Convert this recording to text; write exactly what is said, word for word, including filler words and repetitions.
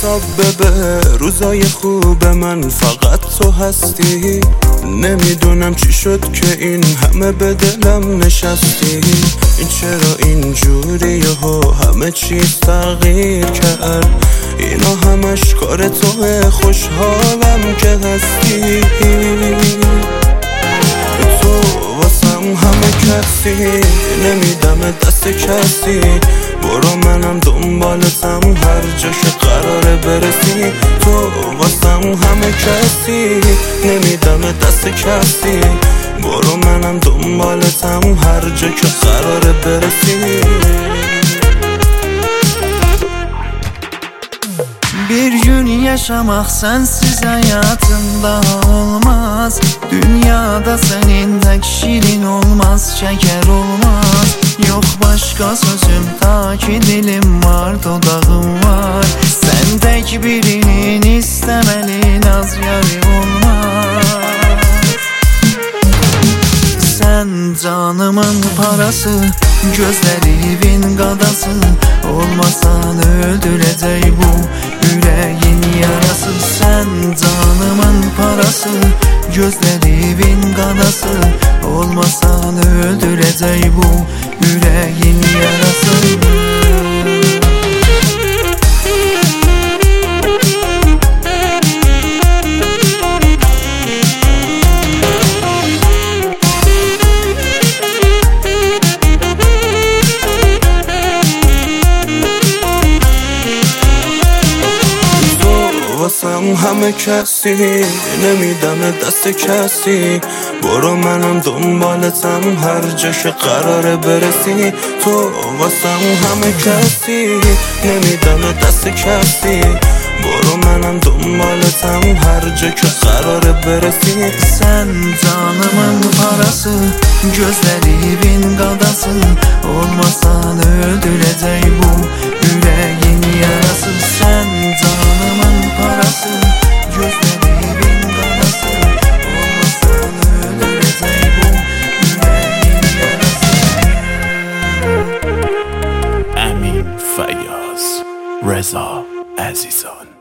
حساب ببه روزای خوب من فقط تو هستی. نمیدونم چی شد که این همه به دلم نشستی. این چرا اینجوری یهو همه چیز تغییر کرد؟ اینا همش کار توه، خوشحالم که هستی. تو واسم همه کسی، نمیدم دست کسی. برو منم دنبالتم هر جا که قراره برسی. تو واسم همه کسی، نمیدم دست کسی. برو منم دنبالتم هر جا که قراره برسی. Bir gün yaşamak sensiz hayatımda olmaz. Dünyada senin tek şirin olmaz, şeker olmaz. Yok başka sözüm ta ki dilim var, dodağım var. Sen tek birinin istemeli, naz yari olmaz. Sen canımın parası, gözlerimin qadası. Olmasan öldürəcək bu yüreğin yarası. Sen canımın parası, gözlerimin qadası. Olmasan öldürəcək bu yüreğin yarası. واسم همه کسی، نمیدم دست کسی. برو منم دنبالتم هر جا که قراره برسی. تو واسم همه کسی، نمیدم دست کسی. برو منم دنبالتم هر جا که قراره برسی. Sen canımın parası, gözlerimin qadası. Olmasan öldürəcək bu yüreğin yarası. Sen canımın parası, gözlerimin qadası. Olmasan öldürəcək bu yüreğin yarası. Amin Feyyaz, Reza Azizan.